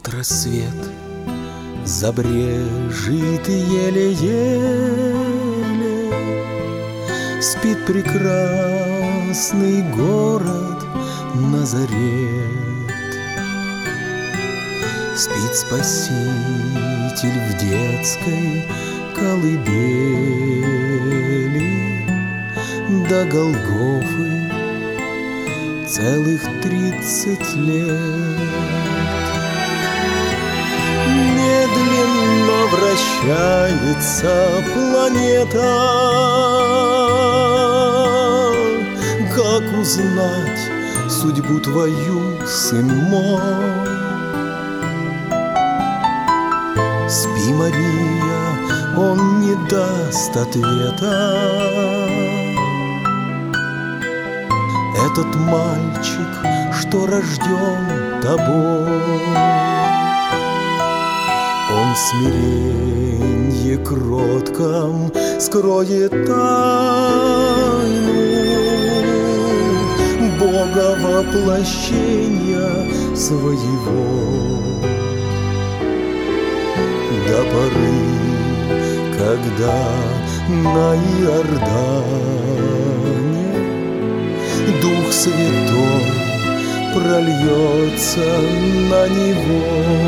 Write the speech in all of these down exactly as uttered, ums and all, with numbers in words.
Вот рассвет забрежет еле-еле, спит прекрасный город Назарет. Спит Спаситель в детской колыбели, до Голгофы целых тридцать лет. Медленно вращается планета. Как узнать судьбу твою, сын мой? Спи, Мария, он не даст ответа. Этот мальчик, что рожден тобой, он в смиренье кротком скроет тайну Бога воплощения своего. До поры, когда на Иордане Дух Святой прольется на него.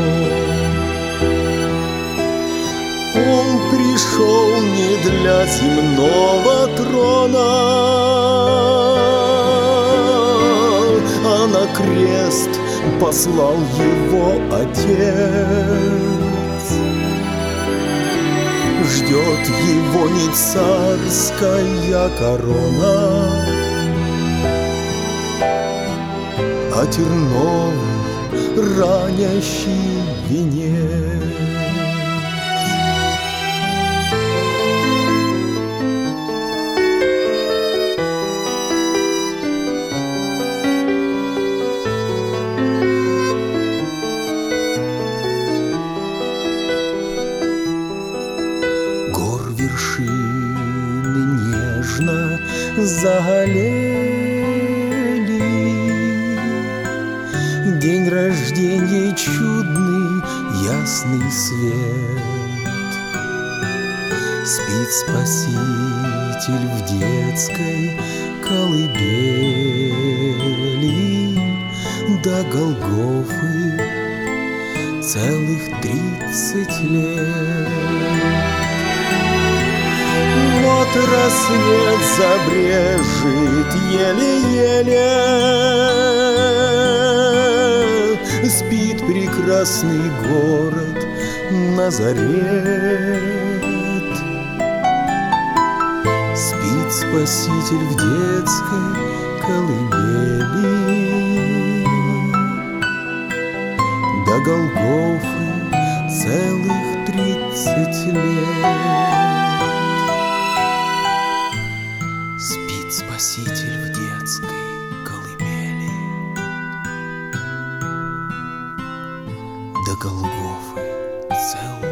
Он пришел не для земного трона, а на крест послал его Отец. Ждет его не царская корона, а терновый ранящий венец. Вершины нежно заолели, день рождения чудный, ясный свет. Спит Спаситель в детской колыбели, до Голгофы целых тридцать лет. Вот рассвет забрежет еле-еле, спит прекрасный город Назарет. Спит Спаситель в детской колыбели, до Голгофы целых тридцать лет. Спит Спаситель в детской колыбели, до Голгофы целых